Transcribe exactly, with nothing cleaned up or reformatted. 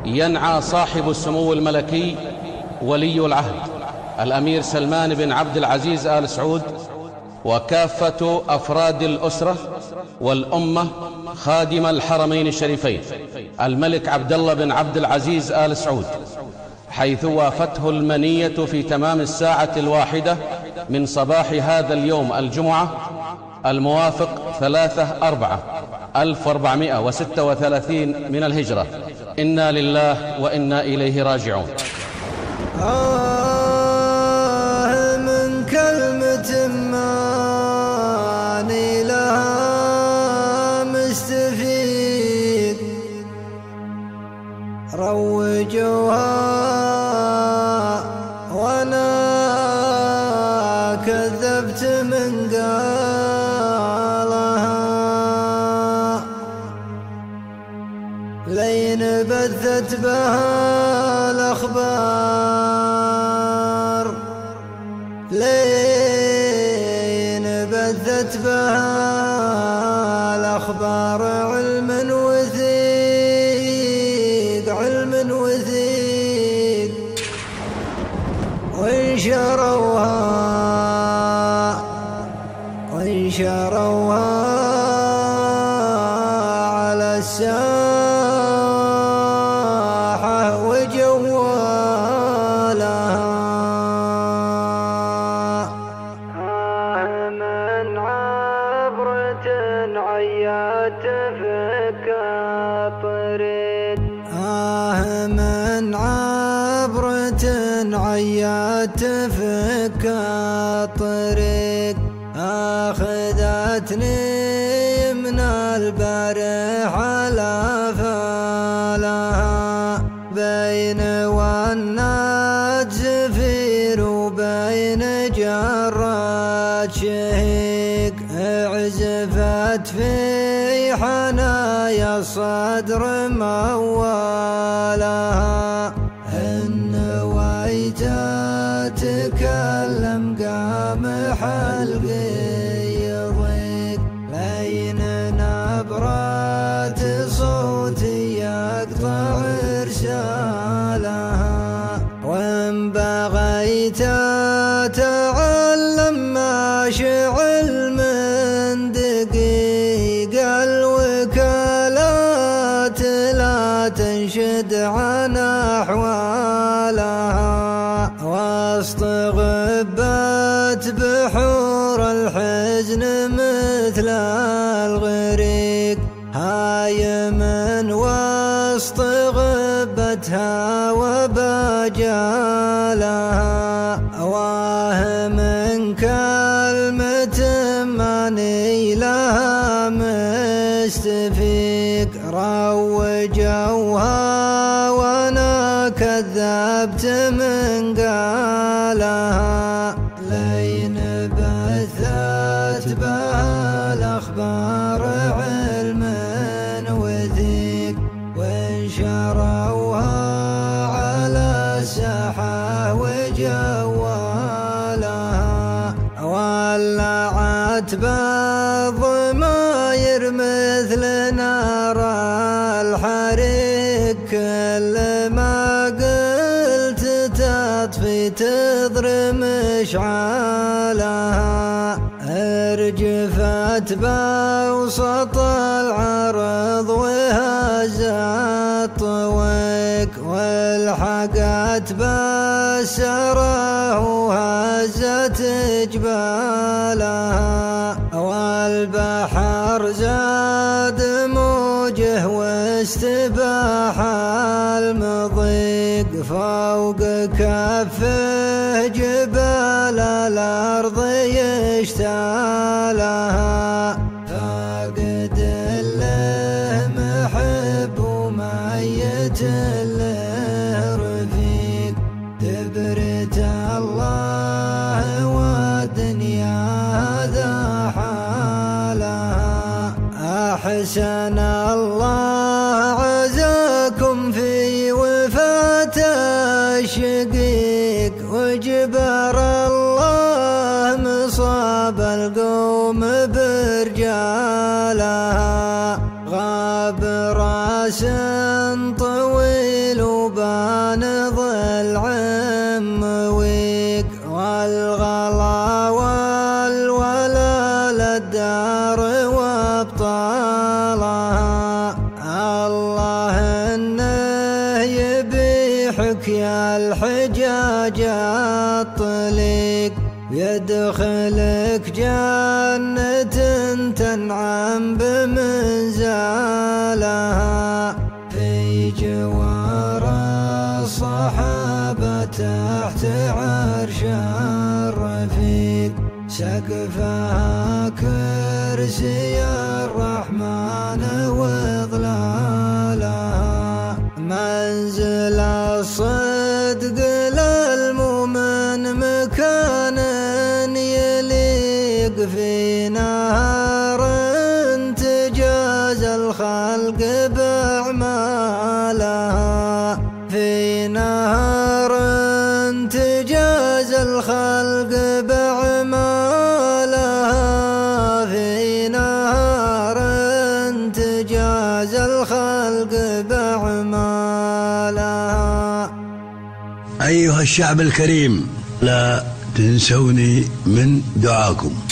ينعى صاحب السمو الملكي ولي العهد الأمير سلمان بن عبد العزيز آل سعود وكافة أفراد الأسرة والأمة خادم الحرمين الشريفين الملك عبد الله بن عبد العزيز آل سعود، حيث وافته المنية في تمام الساعة الواحدة من صباح هذا اليوم الجمعة الموافق ثلاثة أربعة ألف وأربعمائة وستة وثلاثين من الهجرة. إنا لله وإنا إليه راجعون. آه من كلمة ماني لها مستفيد، روجوها وانا كذبت من قالها، لين بثت بها الأخبار، لين بثت بها الأخبار علم وثيق، علم وثيق، وانشروها وانشروها على الساحة وجوالها. آه من عبرة عيات فك الطريق، آه من عبرة عيات فك الطريق، أخذتني من البارح على فالها، بين والناد زفير وبين جرات شهيق، عزفت في حنايا الصدر موالها، إن ويت تكلم قام حلقي يضيق، لين نبرات صوتي يقطع إرسالها، وإن بغيت أتعلم ما شعل من دقيق الوكالات لا تنشد عن أحوالها، وسط غبت بحور الحزن مثل الغريق، هاي من وسط غبتها وبجالها، واه من كلمة ماني لها مستفيق، روجوها وانا كذبت من قالها، لين بثت بها الأخبار علم وثيق، وانشروها على الساحة وجوالها، ولعت بالضماير مثل نار الحريق، كل ما قلت تطفي تضرم إشعالها، ارجفت بوسط العرض وهزت طويق، والحقت بسره وهزت جبالها، والبحر زاد موجه واستباح المضيق، فوق كفه جبال الأرض يشتالها، فاقد له محب وميت له رفيق، دبرت الله والدنيا هذا حالها، أحسن الله عزاكم في وفاة الشقيق، وجبر الله مصاب القوم برجالها، غاب راس طويل الحجاج الطليق يدخلك جنة تنعم بمنزلها في جوار الصحابة تحت عرش الرفيق سقفها كرسي الرحمن وظلالها منزل الصدق للمؤمن مكان يليق في نهر تجازى الخلق بأعمالها في نهر تجازى الخلق بأعمالها في نهر تجازى الخلق بأعمالها. أيها الشعب الكريم، لا تنسوني من دعاكم.